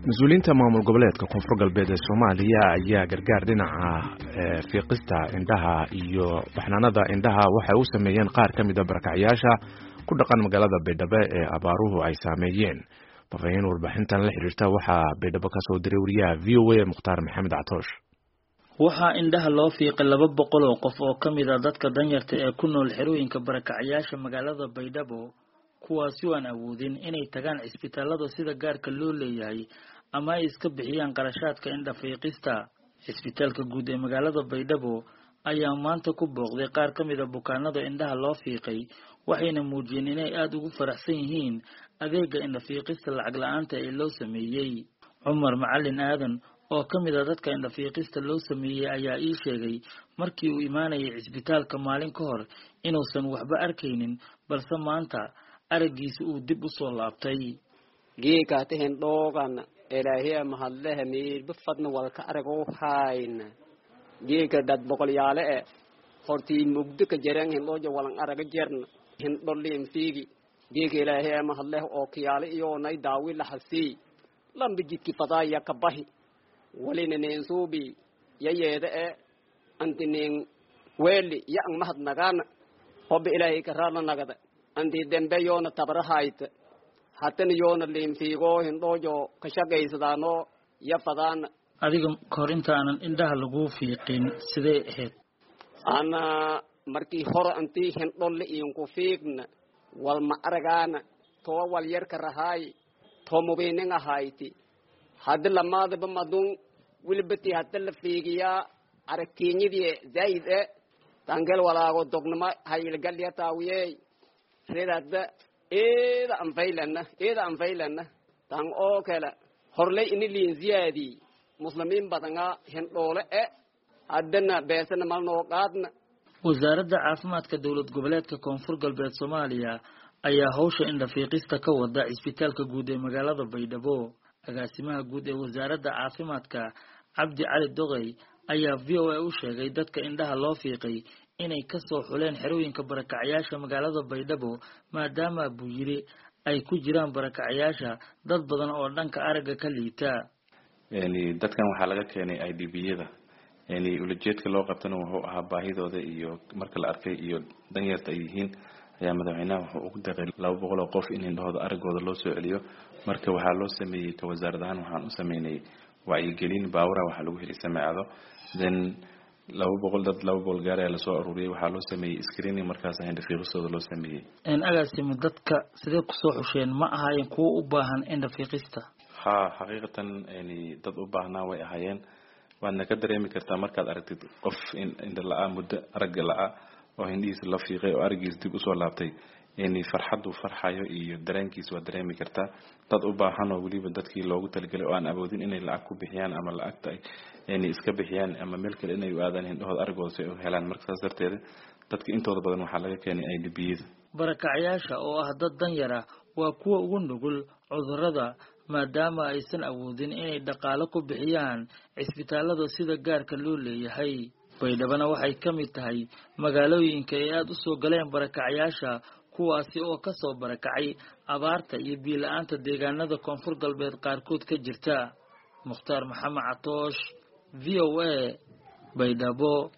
mas-uuliyiinta maamul goboleedka koonfur galbeed ee Soomaaliya ayaa gargaar dhinaca fiiqista indhaha iyo baxnaanada indhaha waxay u sameeyeen qaar ka mid ah barakacayaasha ku dhaqan magaalada Baydhabo ee abaaruhu ay saameeyeen. Fafaahin warbixintan la xiriirta waxaa Baydhabo ka soo diray wariyaha VOA Mukhtaar Maxamed Catoosh. waxaa indhaha loo fiiqay 200 oo qof oo ka mid ah dadka danyarta ee ku nool xerooyinka barakacayaasha magaalada Baydhabo kuwaasi oo aan awoodin inay tagaan isbitaalada sida gaarka loo leeyahay ama ay iska bixiyaan qarashaadka indha fiiqista. Isbitaalka guud ee magaalada Baydhabo ayaa maanta ku booqday qaar ka mid ah bukaanada indhaha loo fiiqay waxayna muujiyeen inay aad ugu faraxsan yihiin adeega indha fiiqista lacag la'aanta ee loo sameeyay. Cumar Macalin Aadan oo ka mid ah dadka indha fiiqista loo sameeyay ayaa ii sheegay markii uu imaanayay isbitaalka maalin ka hor inuusan waxba arkaynin balse maanta aragiisa uu dib u soo laabtay. geeka tahen doogan ilaahiya mahadlehe miir bifadna walka arago hayna geeka dad boqol yaale hortiin mugdo ka jareen hin loo jawalan araga jarna hin dholim fiigi geeka ilaahiya mahadlehe oo kiyaale iyo nay daawi la hasi lambi jidki fadaaya ka bahi walina neen suubi yayeeda antinin weeli yang mahad nagana hobbi ilaahi ka raadna nagada andi dembe yoona tabrahayta hatan yoona limfiigo hindoojo ka shaqaysadaano ya fadaan adiga korinta aanan indhaha lagu fiiqin sidee ahayd ana markii hore anti hindholle iyo ku fiiqna wal ma aragaana to wal yar ka rahay to mubeenin ahayti hadda lamaada bamadun wilbati hadda la fiigiya arakiinidii zaid tangel walaago dognama hayl galya taawiyay reedada eeda aan faylana tan oo kala horlay in liin ziyaadi muslimiin badanga hindhoole haddana beesana malnoo qaadna. wasaaradda caafimaadka dowlad goboleedka koonfur galbeed Soomaaliya ayaa hawsha indha fiiqista ka wada isbitaalka guud ee magaalada Baydhabo. agaasimaha guud ee wasaaradda caafimaadka Cabdi Cali Dogay ayaa VOA u sheegay dadka indhaha loo fiiqay inay ka soo xuleen xerooyinka barakacayaasha magaalada Baydhabo maadaama buu yiri ay ku jiraan barakacayaasha dad badan oo dhanka araga ka liita. dadkan waxaa laga keenay IDB-yada ulajeedka loo qabtana wuxuu ahaa baahidooda iyo marka la arkay iyo danyarta ay yihiin ayaa madaxweynaha wuxuu ugu deeqay 200 oo qof in indhahooda aragooda loo soo celiyo. marka waxaa loo sameeyay ka wasaaradahan waxaan u sameynay wacyigelin baawra waxa lagu helay sameecado then 200 gaar ayaa la soo ururiyay waxaa loo sameeyay screening markaas indha fiiqistooda loo sameeyay. agaasimo dadka sidee ku soo xusheen ma ahaayeen kuwa u baahan indha fiiqista? xaqiiqatan dad u baahnaa way ahaayeen. waadna ka dareemi kartaa markaad aragtid qof indha la'a muddo aragga la'a oo indhihiisa la fiiqay oo aragiisa dib u soo laabtay farxadu farxayo iyo dareenkiisa waa dareemi kartaa. dad u baahan oo waliba dadkii loogu talagalay oo aan awoodin inay lacag ku bixiyaan ama lacagta ay iska bixiyaan ama meel kale inay u aadaan indhahooda aragooda si ay u helaan. markaas darteed dadka intooda badan waxaa laga keenay IDB-yada. barakacayaasha oo ah dad danyar ah waa kuwa ugu nugul cudurrada maadaama aysan awoodin inay dhaqaale ku bixiyaan isbitaalada sida gaarka loo leeyahay. Baydhabana waxay ka mid tahay magaalooyinka ay aad u soo galeen barakacayaasha kuwaasi oo ka soo barakacay abaarta iyo biyo la'aanta deegaanada koonfur galbeed qaarkood ka jirta. Mukhtaar Maxamed Catoosh, VOA, Baydhabo.